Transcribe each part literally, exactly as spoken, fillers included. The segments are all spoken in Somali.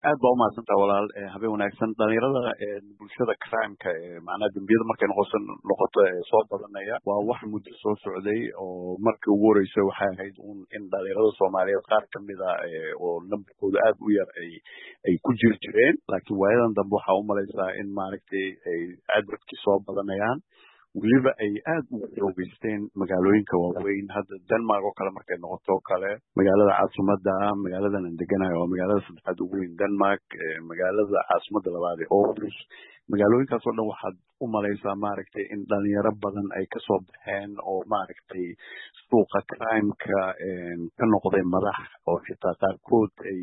aad baa umahadsantaha walaal habeen wanaagsan dhalinyarada bulshada crimeka macnaha dembiyada markay noqoso noqoto soo badanaya waa wax muddo soo socday oo markii ugu horreysay waxay ahayd un in dhalinyarada soomaaliyeed qaar kamid a oo nambarkooda aad u yar ay ay ku jiri jireen laakiin waayadan dambe waxaa umalaysaa in maaragtay ay cadadkii soo badanayaan weliba ay aad ugu xoogeysteen magaalooyinka waaweyn hadda denmark oo kale markay noqoto o kale magaalada caasimada magaaladan aan deganayo waa magaalada saddexaad ugu weyn denmark magaalada caasimada labaad ee aarhus magaalooyinkaas oo dhan waxaad u malaysaa maaragtay in dhalinyaro badan ay kasoo baxeen oo maaragtay suuqa crimeka ka noqday madax oo xitaa qaarkood ay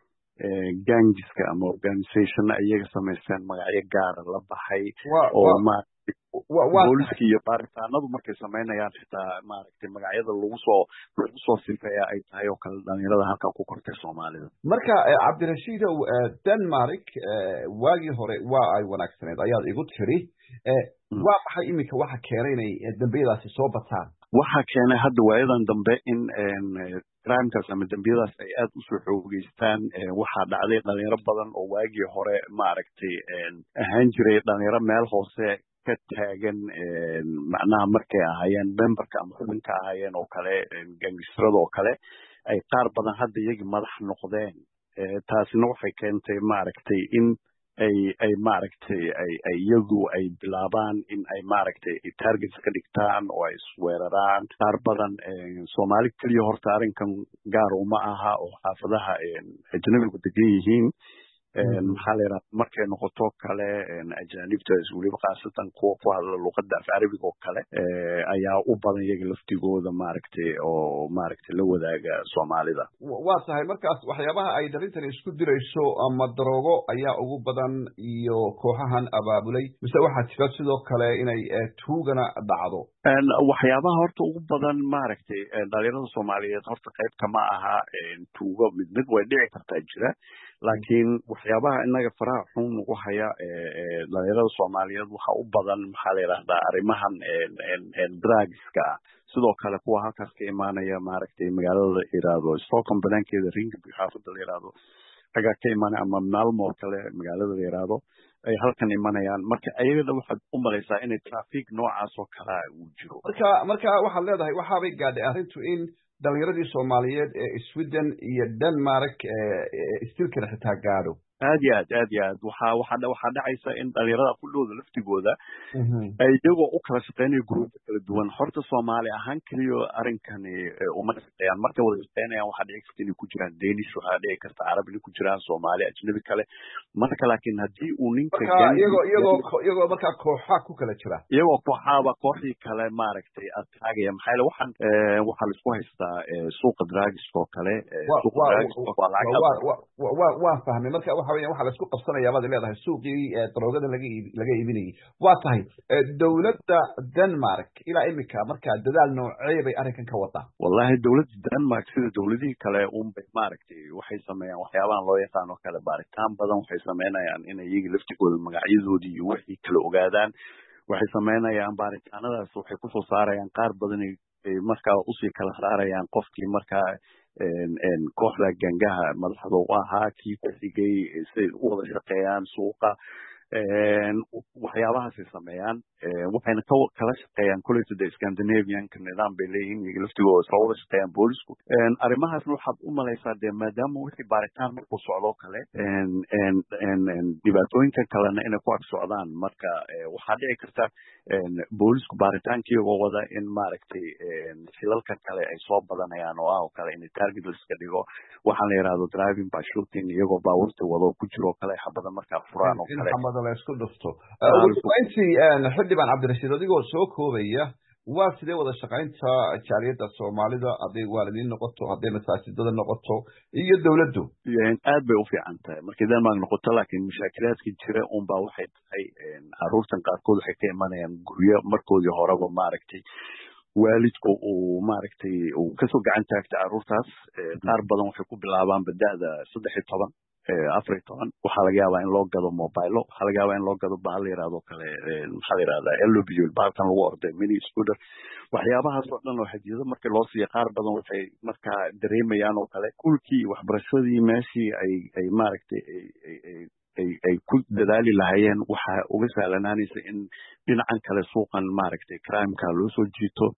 gangiska ama organizationna iyaga samaysteen magacyo gaara la baxay oo booliska iyo baaritaanadu markay samaynayaan xitaa maaragtay magacyada lagu soo lagu soo sifeeya ay tahay oo kale dhalinyarada halkan ku kortay soomaalida marka cabdirashiidow denmark waagii hore waa ay wanaagsaneed ayaad igu tiri waa maxay iminka waxa keenay inay dembiyadaasi soo bataan waxaa keenay hadda waayadan dambe in crimekaas ama dembiyadaas ay aad usoo xoogeystaan waxaa dhacday dhalinyaro badan oo waagii hore maaragtay ahaan jiray dhalinyaro meel hoose ka taagan macnaha markay ahaayeen memberka ama xubinka ahaayeen oo kale gangisrada oo kale ay qaar badan hadda iyagii madax noqdeen taasina waxay keentay maaragtay in ay ay maaragtay ay ay iyadu ay bilaabaan in ay maaragtay targets ka dhigtaan oo ay isweeraraan qaar badan soomaali keliya horta arrinkan gaar uma aha oo xaafadaha ajnabigu degan yihiin maxaa la yidhaha markay noqoto kale ajaanibtaas weliba khaasatan kuwa ku hadla luqadda af carabiga oo kale ayaa u badan iyaga laftigooda maaragtay oo maaragtay la wadaaga soomaalida waa tahay markaas waxyaabaha ay darintani isku dirayso ama daroogo ayaa ugu badan iyo kooxahan abaabulay mise waxaa jira sidoo kale inay tuugana dhacdo waxyaabaha horta ugu badan maaragtay dhalinyarada soomaaliyeed horta qayb kama aha tuugo mid mid way dhici kartaa jira laakiin waxyaabaha inaga faraha xun ugu haya dhalinyarada soomaaliyeed waxa u badan maxaa la yidhahdaa arrimahan drugska ah sidoo kale kuwa halkaas ka imaanaya maaragtay magaalada la yidhaahdo stockholm banaankeeda ringaby xaafadda la yidhaahdo agaa ka imaanaya ama maalmo oo kale magaalada la yidhaahdo ay halkan imanayaan marka ayagana waxaad u malaysaa inay traffic noocaas oo kalea uu jiro marka marka waxaad leedahay waxaabay gaadhay arrintu in dhalinyaradii soomaaliyeed ee sweden iyo denmark stilkana xitaa gaadho aad iyo aad aad iyo aad waxa waxa waxaa dhacaysa in dhalinyarada kudhowda laftigooda ay iyagoo u kala shaqeynayo gruubka kala duwan horta soomaali ahaan keliyo arrinkani uma shaqeeyaan markay wada shaqeynayaan waxaa dhici karta inay ku jiraan danish waxaa dhici karta carab inay ku jiraan soomaali ajnabi kale marka laakiin haddii uu ninka iyagoo iyagoo iyagoo markaa kooxa ku kala jira iyagoo kooxaaba kooxdii kale maaragtay ataagaya maxaa yeele waxaan waxaa laisku haystaa suuqa drugska oo kale waa fahmay marka waxa weeyaan waxa la isku qabsanayaa baad leedahay suuqii daroogada laga laga iibinayay waa tahay dawladda Denmark ilaa imika marka dadaal noocee bay arrinkan ka wadaa wallahi dawladda Denmark sida dawladihii kale uun bay maaragtay waxay sameeyaan waxyaabahan loo yaqaan oo kale baaritaan badan waxay sameynayaan inay iyaga laftigooda magacyadoodii iyo wixii kala ogaadaan waxay sameynayaan baaritaanadaas waxay kusoo saarayaan qaar badan markaa usii kala saarayaan qofkii markaa kooxda gangaha madaxda u ahaa kii ku xigay siday u wada shaqeeyaan suuqa waxyaabahaasay sameeyaan waxayna kala shaqeeyaan koleyta de scandinavianka nidaam bay leeyihiin iyaga laftigooda isla wada shaqeeyaan boolisku arrimahaasna waxaad u malaysaa dee maadaama wixii baaritaan markuu socdoo kale dhibaatooyinka kalena inay ku ag socdaan marka waxaa dhici karta boolisku baaritaankii iyagoo wada in maaragtay shilalka kale ay soo badanayaan oo ah oo kale inay target liska dhigo waxaan la yidhahdo driving by shooting iyagoo baabuurta wado ku jiro oo kale xabada markaa furaan oo kale la isku dhufto intii xildhibaan cabdirashiid adigoo soo koobaya waa sidee wada shaqaynta jaaliyadda soomaalida hadday waalidiin noqoto hadday masaajidada noqoto iyo dawladdu aad bay u fiican tahay markay denmark noqoto laakiin mashaakilaadka jira unbaa waxay tahay caruurtan qaarkood waxay ka imanayaan guryo markoodii horeba maaragtay waalidku uu maaragtay uu kasoo gacan taagta caruurtaas qaar badan waxay ku bilaabaanba da'da saddex iyo toban afar iyo toban waxaa laga yaabaa in loo gado mobilo waxaa laga yaabaa in loo gado bahal la yidhahdo kale maxaa la yidhahdaa elobul bahalkan lagu orday mini scooter waxyaabahaas oo dhan oo hadiyado markii loo siiya qaar badan waxay markaa dareemayaan oo kale kulkii waxbarashadii meeshii ay ay maaragtay ay ay ku dadaali lahaayeen waxaa uga sahlanaanaysa in dhinacan kale suuqan maaragtay crimeka loo soo jiito